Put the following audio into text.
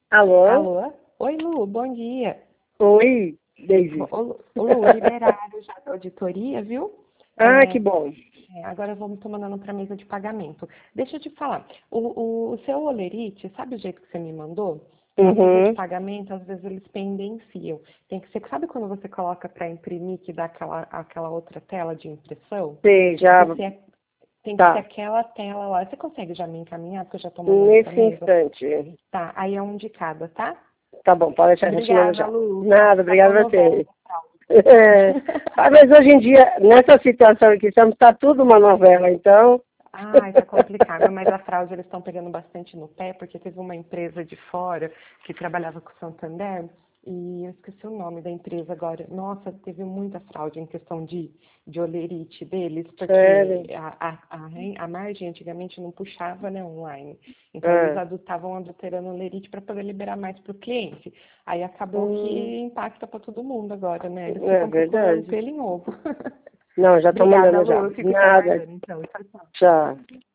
Alô? Alô? Oi, Lu, bom dia. Oi, Daisy. Ô, Lu, liberaram já da auditoria, viu? Ah, que É, bom. agora vamos tomar mandando para a mesa de pagamento. Deixa eu te falar, o seu Olerite, sabe o jeito que você me mandou? Na mesa de Uhum. pagamento, às vezes eles pendenciam. Tem que ser, sabe quando você coloca para imprimir, que dá aquela outra tela de impressão? Sei, Tem já que ser, tem que ser tá. aquela tela lá. Você consegue já me encaminhar, porque eu já estou mandando para a Nesse mesa? instante. Tá, aí é um de cada, tá? Tá bom, pode deixar, a gente manda Obrigada, já. Lu. Nossa, Nada, tá uma obrigado a novela. você. É. Ah, mas hoje em dia, nessa situação que estamos, tá tudo uma novela, então. Ai, tá complicado, mas a fraude eles estão pegando bastante no pé, porque teve uma empresa de fora que trabalhava com o Santander, e eu esqueci o nome da empresa agora. Nossa, teve muita fraude em questão de olerite deles, porque Sério. a margem antigamente não puxava, né, online. Então eles Ah. estavam adulterando olerite para poder liberar mais para o cliente. Aí acabou que Hum, impacta para todo mundo agora, né? Eles é ficam procurando verdade. pelo em ovo. Não, já tô Obrigada, mandando Lu. já. Eu fico te Nada. aguardando, então. Tchau, tchau. Tchau.